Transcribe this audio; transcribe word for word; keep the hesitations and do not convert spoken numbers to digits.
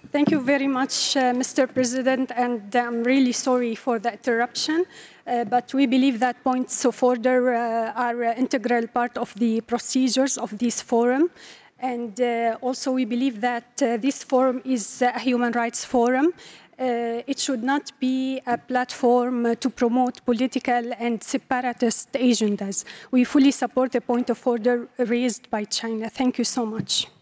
Thank you very much, uh, Mister President, and I'm really sorry for the interruption, uh, but we believe that points of order uh, are an integral part of the procedures of this forum. And uh, also we believe that uh, this forum is a human rights forum. Uh, it should not be a platform uh, to promote political and separatist agendas. We fully support the point of order raised by China. Thank you so much.